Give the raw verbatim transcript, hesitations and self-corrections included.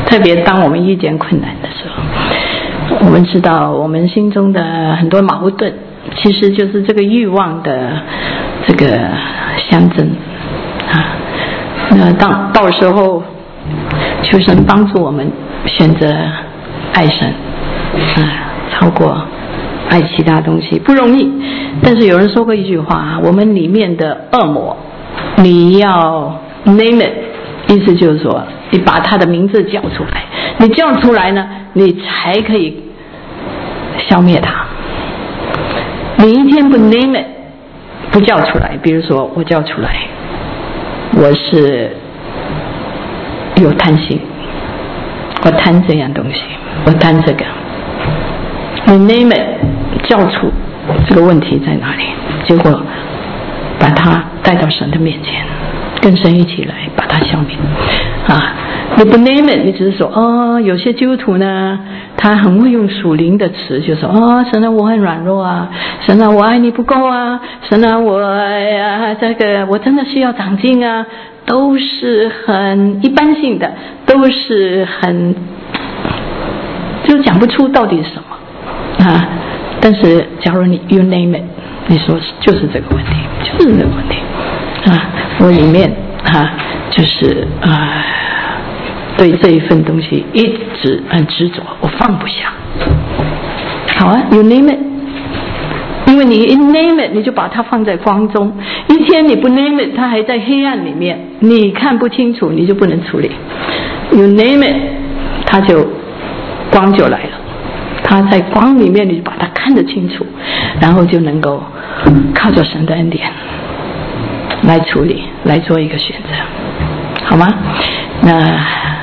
特别当我们遇见困难的时候，我们知道我们心中的很多矛盾，其实就是这个欲望的这个相争啊。那当到时候求神帮助我们选择爱神啊，超过爱其他东西不容易。但是有人说过一句话，我们里面的恶魔，你要 name it， 意思就是说你把他的名字叫出来，你叫出来呢，你才可以消灭他。你一天不 name it， 不叫出来，比如说我叫出来我是有贪心，我贪这样东西，我贪这个，你 name it， 叫出这个问题在哪里，结果把它带到神的面前，跟神一起来把它消灭啊！你不 name it， 你只是说哦，有些基督徒呢，他很会用属灵的词，就说哦，神啊，我很软弱啊，神啊，我爱你不够啊，神啊，我呀这个我真的需要长进啊，都是很一般性的，都是很就讲不出到底是什么啊。但是假如你 you name it， 你说就是这个问题，就是这个问题啊，我里面啊就是啊对这一份东西一直很执着，我放不下。好啊 you name it， 因为你一 name it， 你就把它放在光中，一天你不 name it， 它还在黑暗里面，你看不清楚，你就不能处理。 you name it， 它就光就来了，它在光里面，你就把它看得清楚，然后就能够靠着神的恩典来处理，来做一个选择，好吗？那